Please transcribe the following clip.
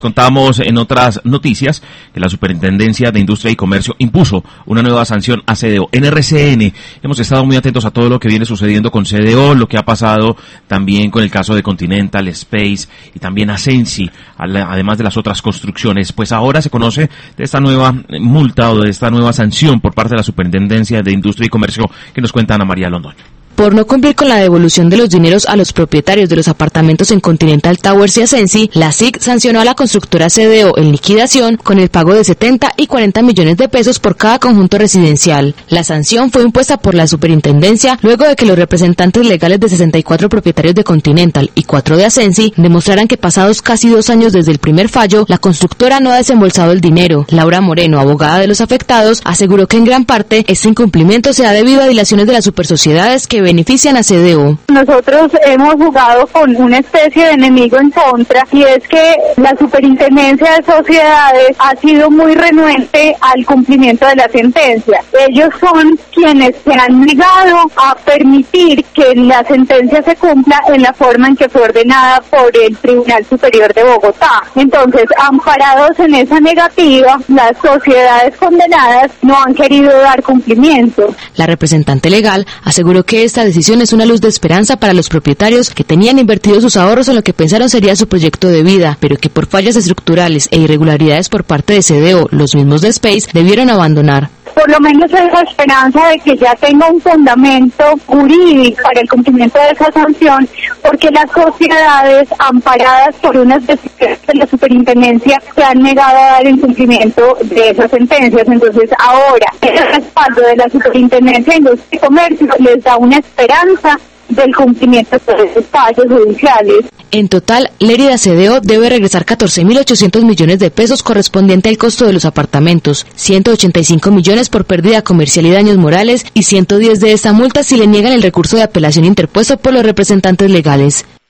Contamos en otras noticias que la Superintendencia de Industria y Comercio impuso una nueva sanción a CDO. En RCN hemos estado muy atentos a todo lo que viene sucediendo con CDO, lo que ha pasado también con el caso de Continental, Space y también Ascensi, además de las otras construcciones. Pues ahora se conoce de esta nueva multa o de esta nueva sanción por parte de la Superintendencia de Industria y Comercio, que nos cuenta Ana María Londoño. Por no cumplir con la devolución de los dineros a los propietarios de los apartamentos en Continental Towers y Ascensi, la SIC sancionó a la constructora CDO en liquidación con el pago de 70 y 40 millones de pesos por cada conjunto residencial. La sanción fue impuesta por la superintendencia luego de que los representantes legales de 64 propietarios de Continental y 4 de Ascensi demostraran que pasados casi 2 años desde el primer fallo, la constructora no ha desembolsado el dinero. Laura Moreno, abogada de los afectados, aseguró que en gran parte este incumplimiento se ha debido a dilaciones de las supersociedades que benefician a CDO. Nosotros hemos jugado con una especie de enemigo en contra, y es que la Superintendencia de Sociedades ha sido muy renuente al cumplimiento de la sentencia. Ellos son quienes se han negado a permitir que la sentencia se cumpla en la forma en que fue ordenada por el Tribunal Superior de Bogotá. Entonces, amparados en esa negativa, las sociedades condenadas no han querido dar cumplimiento. La representante legal aseguró que esta decisión es una luz de esperanza para los propietarios que tenían invertido sus ahorros en lo que pensaron sería su proyecto de vida, pero que por fallas estructurales e irregularidades por parte de CDO, los mismos de Space, debieron abandonar. Por lo menos es la esperanza de que ya tenga un fundamento jurídico para el cumplimiento de esa sanción, porque las sociedades amparadas por unas decisiones de la superintendencia se han negado a dar el cumplimiento de esas sentencias. Entonces ahora el respaldo de la Superintendencia de Industria y Comercio les da una esperanza del cumplimiento de esos fallos judiciales. En total, Lérida CDO debe regresar 14.800 millones de pesos correspondiente al costo de los apartamentos, 185 millones por pérdida comercial y daños morales y 110 de esta multa si le niegan el recurso de apelación interpuesto por los representantes legales.